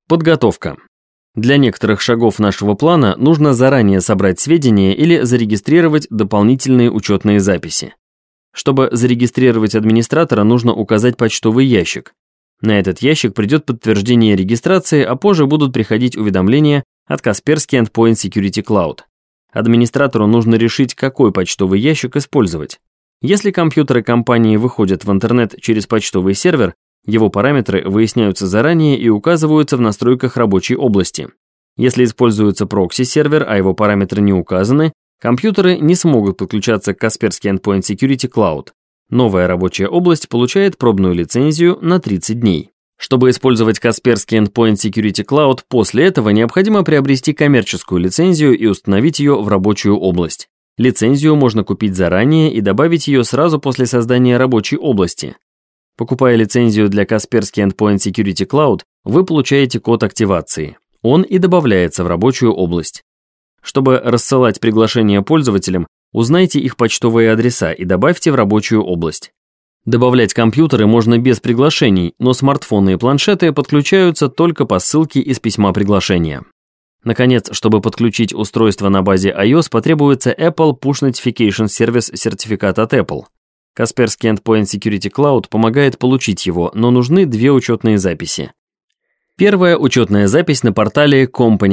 Подготовка. Для некоторых шагов нашего плана нужно заранее собрать сведения или зарегистрировать дополнительные учетные записи. Чтобы зарегистрировать администратора, нужно указать почтовый ящик. На этот ящик придет подтверждение регистрации, а позже будут приходить уведомления от Kaspersky Endpoint Security Cloud. Администратору нужно решить, какой почтовый ящик использовать. Если компьютеры компании выходят в интернет через почтовый сервер, его параметры выясняются заранее и указываются в настройках рабочей области. Если используется прокси-сервер, а его параметры не указаны, компьютеры не смогут подключаться к Kaspersky Endpoint Security Cloud. Новая рабочая область получает пробную лицензию на 30 дней. Чтобы использовать Kaspersky Endpoint Security Cloud, после этого необходимо приобрести коммерческую лицензию и установить ее в рабочую область. Лицензию можно купить заранее и добавить ее сразу после создания рабочей области. Покупая лицензию для Kaspersky Endpoint Security Cloud, вы получаете код активации. Он и добавляется в рабочую область. Чтобы рассылать приглашения пользователям, узнайте их почтовые адреса и добавьте в рабочую область. Добавлять компьютеры можно без приглашений, но смартфоны и планшеты подключаются только по ссылке из письма приглашения. Наконец, чтобы подключить устройство на базе iOS, потребуется Apple Push Notification Service сертификат от Apple. Kaspersky Endpoint Security Cloud помогает получить его, но нужны две учетные записи. Первая учетная запись на портале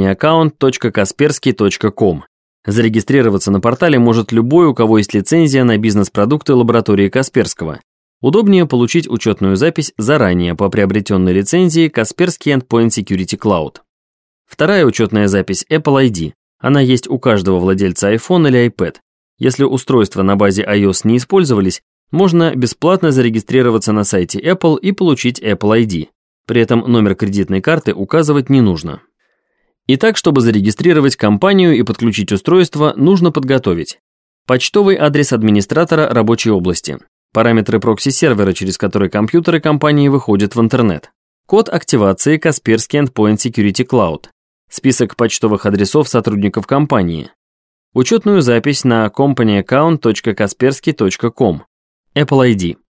companyaccount.kaspersky.com. Зарегистрироваться на портале может любой, у кого есть лицензия на бизнес-продукты лаборатории Касперского. Удобнее получить учетную запись заранее по приобретенной лицензии Kaspersky Endpoint Security Cloud. Вторая учетная запись Apple ID. Она есть у каждого владельца iPhone или iPad. Если устройства на базе iOS не использовались, можно бесплатно зарегистрироваться на сайте Apple и получить Apple ID. При этом номер кредитной карты указывать не нужно. Итак, чтобы зарегистрировать компанию и подключить устройство, нужно подготовить почтовый адрес администратора рабочей области, параметры прокси-сервера, через который компьютеры компании выходят в интернет, код активации Kaspersky Endpoint Security Cloud, список почтовых адресов сотрудников компании, учетную запись на companyaccount.kaspersky.com, Apple ID.